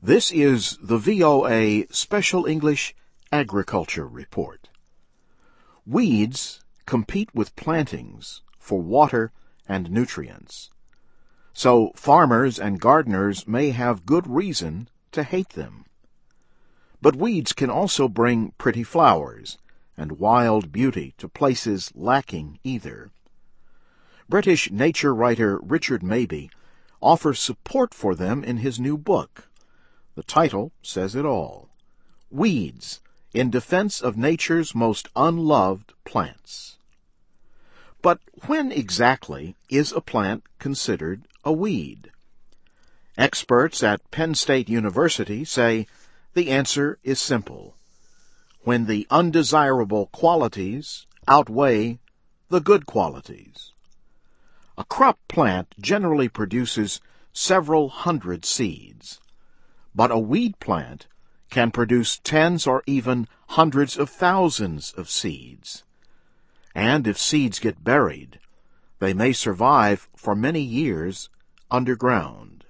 This is the VOA Special English Agriculture Report. Weeds compete with plantings for water and nutrients. So farmers and gardeners may have good reason to hate them. But weeds can also bring pretty flowers and wild beauty to places lacking either. British nature writer Richard Mabey offers support for them in his new book. The title says it all. Weeds, in Defense of Nature's Most Unloved Plants. But when exactly is a plant considered a weed? Experts at Penn State University say the answer is simple. When the undesirable qualities outweigh the good qualities. A crop plant generally produces several hundred seeds, but a weed plant can produce tens or even hundreds of thousands of seeds. And if seeds get buried, they may survive for many years underground.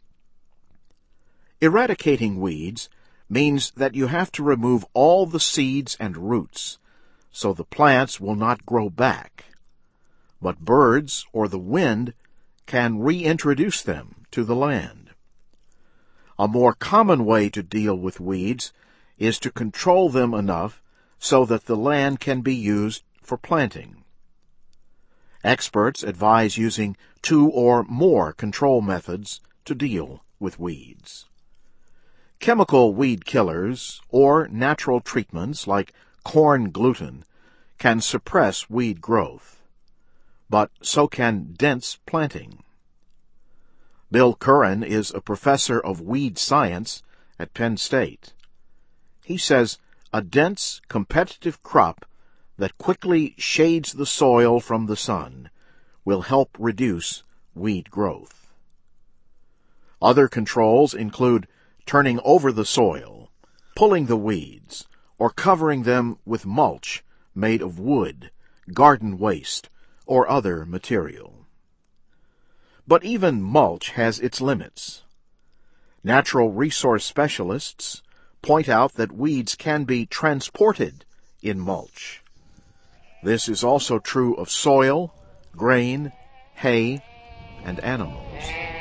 Eradicating weeds means that you have to remove all the seeds and roots, so the plants will not grow back. But birds or the wind can reintroduce them to the land. A more common way to deal with weeds is to control them enough so that the land can be used for planting. Experts advise using 2 or more control methods to deal with weeds. Chemical weed killers or natural treatments like corn gluten can suppress weed growth, but so can dense planting. Bill Curran is a professor of weed science at Penn State. He says a dense, competitive crop that quickly shades the soil from the sun will help reduce weed growth. Other controls include turning over the soil, pulling the weeds, or covering them with mulch made of wood, garden waste, or other material. But even mulch has its limits. Natural resource specialists point out that weeds can be transported in mulch. This is also true of soil, grain, hay, and animals.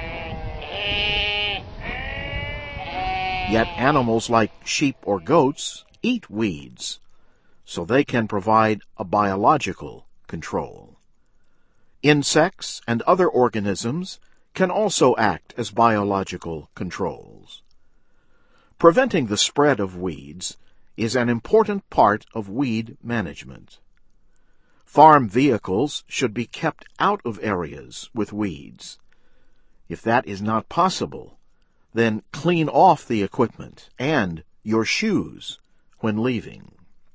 Yet animals like sheep or goats eat weeds, so they can provide a biological control. Insects and other organisms can also act as biological controls. Preventing the spread of weeds is an important part of weed management. Farm vehicles should be kept out of areas with weeds. If that is not possible, then clean off the equipment and your shoes when leaving.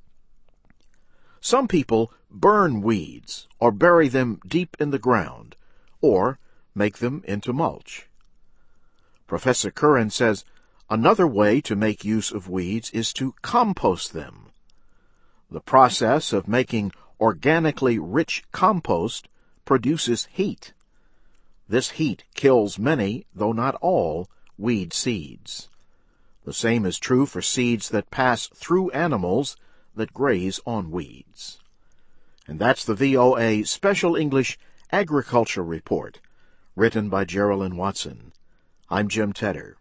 Some people burn weeds or bury them deep in the ground or make them into mulch. Professor Curran says another way to make use of weeds is to compost them. The process of making organically rich compost produces heat. This heat kills many, though not all, weed seeds. The same is true for seeds that pass through animals that graze on weeds. And that's the VOA Special English Agriculture Report, written by Geraldine Watson. I'm Jim Tedder.